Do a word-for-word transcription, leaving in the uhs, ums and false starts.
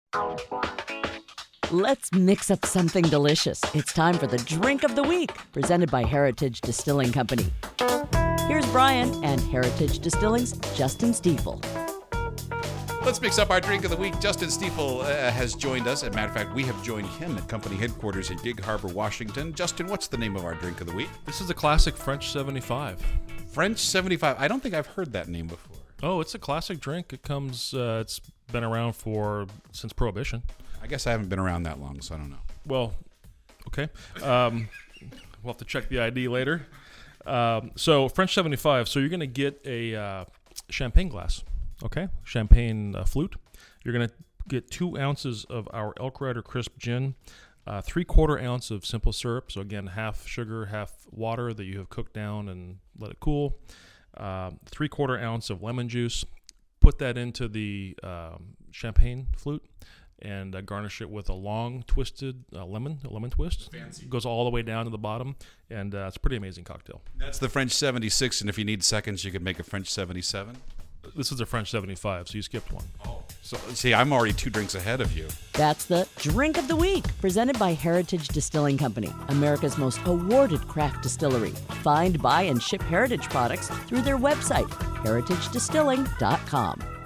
Let's mix up something delicious. It's time for the Drink of the Week, presented by Heritage Distilling Company. Here's Brian and Heritage Distilling's Justin Stiefel. Let's mix up our drink of the week. Justin Stiefel uh, has joined us. As a matter of fact, we have joined him at company headquarters in Gig Harbor, Washington. Justin, what's the name of our drink of the week? This is a classic French seventy-five. French seventy-five. I don't think I've heard that name before. Oh, it's a classic drink. It comes, uh, it's been around for, since Prohibition. I guess I haven't been around that long, so I don't know. Well, okay. Um, we'll have to check the I D later. Um, so French seventy-five. So you're going to get a uh, champagne glass, okay? Champagne uh, flute. You're going to get two ounces of our Elk Rider Crisp Gin, uh, three-quarter ounce of simple syrup. So again, half sugar, half water that you have cooked down and let it cool. Uh, three-quarter ounce of lemon juice. Put that into the um, champagne flute. And uh, garnish it with a long twisted uh, lemon, a lemon twist. Fancy. Goes all the way down to the bottom, and uh, it's a pretty amazing cocktail. That's the French seventy-six, and if you need seconds, you could make a French seventy-seven. This is a French seventy-five, so you skipped one. Oh, so see, I'm already two drinks ahead of you. That's the Drink of the Week, presented by Heritage Distilling Company, America's most awarded craft distillery. Find, buy, and ship Heritage products through their website, heritage distilling dot com.